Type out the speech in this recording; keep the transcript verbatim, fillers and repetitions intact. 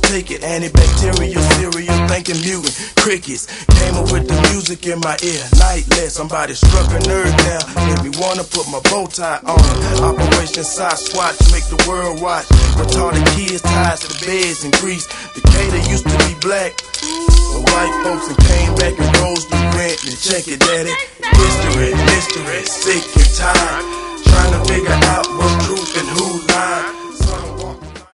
take it. Antibacterial cereal, thinking mutant. Crickets came up with the music in my ear. Nightless, somebody struck a nerve down. Made me wanna put my bow tie on. Operation Sasquatch, make the world watch. Retarded kids tied to the beds in Greece. Decatur used to be black. The white folks and came back and rose the rent. And check it, daddy. Mystery, mystery, sick and tired. Trying to figure out what's truth and who's lying.